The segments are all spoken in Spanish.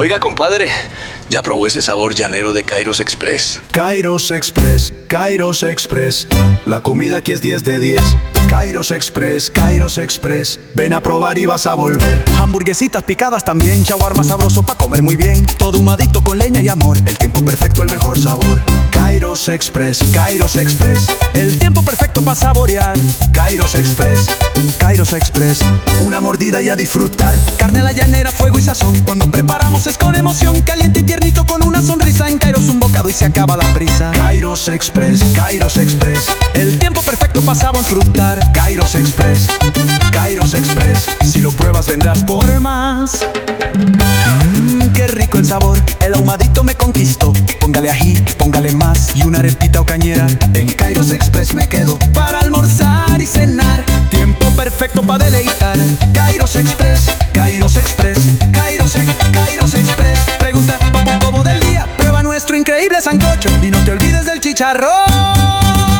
Oiga, compadre, ¿ya probó ese sabor llanero de Kairos Express? Kairos Express, Kairos Express. La comida aquí es 10 de 10. Kairos Express, Kairos Express. Ven a probar y vas a volver. Hamburguesitas picadas también, shawarma sabroso pa' comer muy bien. Todo humadito con leña y amor. El tiempo perfecto, el mejor sabor. Kairos Express, Kairos Express. El tiempo perfecto pa' saborear. Kairos Express, Kairos Express. Una mordida y a disfrutar. Carne a la llanera, fuego y sazón. Cuando preparamos es con emoción. Caliente y tiernito con una sonrisa. En Kairos un bocado y se acaba la prisa. Kairos Express, Kairos Express. El tiempo perfecto pa' disfrutar. Kairos Express, Kairos Express. Si lo pruebas vendrás por más. Qué rico el sabor, el ahumadito me conquistó. Póngale ají, póngale más y una arepita o cañera. En Kairos Express me quedo para almorzar y cenar. Tiempo perfecto para deleitar. Kairos Express, Kairos Express, Kairos Express. Pregunta por un combo del día. Prueba nuestro increíble sancocho y no te olvides del chicharrón.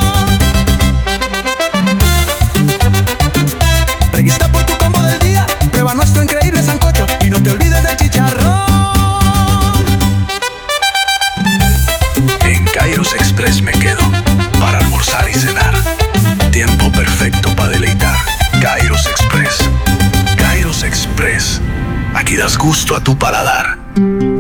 Registra por tu combo del día. Prueba nuestro increíble sancocho y no te olvides del chicharrón. En Kairos Express me quedo para almorzar y cenar. Tiempo perfecto para deleitar. Kairos Express. Kairos Express. Aquí das gusto a tu paladar.